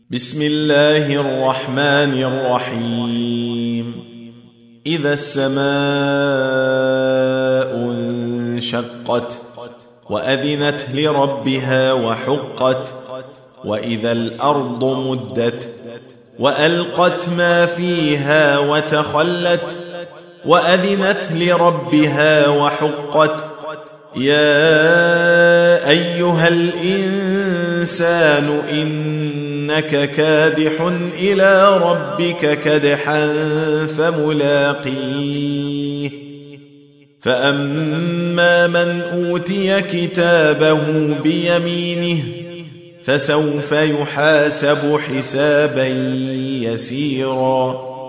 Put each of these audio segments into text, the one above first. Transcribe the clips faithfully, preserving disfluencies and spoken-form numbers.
بسم الله الرحمن الرحيم إذا السماء انشقت وأذنت لربها وحقت وإذا الأرض مدت وألقت ما فيها وتخلت وأذنت لربها وحقت يا أيها الإنسان إنك كادح إلى ربك كدحا فملاقيه فأما من أوتي كتابه بيمينه فسوف يحاسب حسابا يسيرا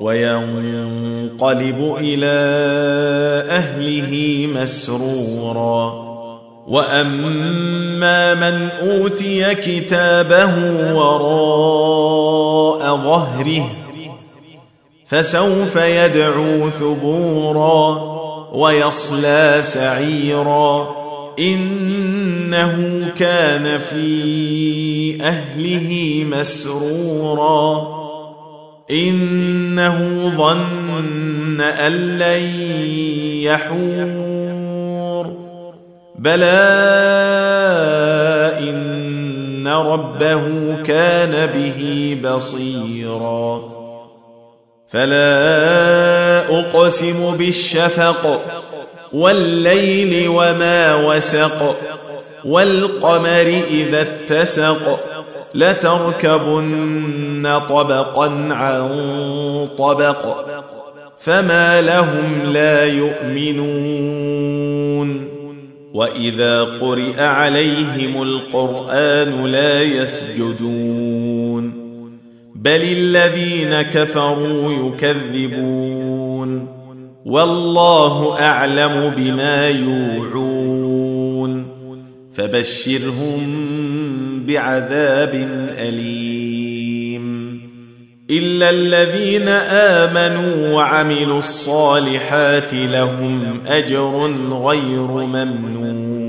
وينقلب إلى أهله مسرورا وأما من أوتي كتابه وراء ظهره فسوف يدعو ثبورا ويصلى سعيرا إنه كان في أهله مسرورا إنه ظن أن لن يحور بلى إن ربه كان به بصيرا فلا أقسم بالشفق والليل وما وسق والقمر إذا اتسق لتركبن طبقا عن طبق فما لهم لا يؤمنون وإذا قرئ عليهم القرآن لا يسجدون بل الذين كفروا يكذبون والله أعلم بما يوعون فبشرهم بعذاب أليم إلا الذين آمنوا وعملوا الصالحات لهم أجر غير ممنون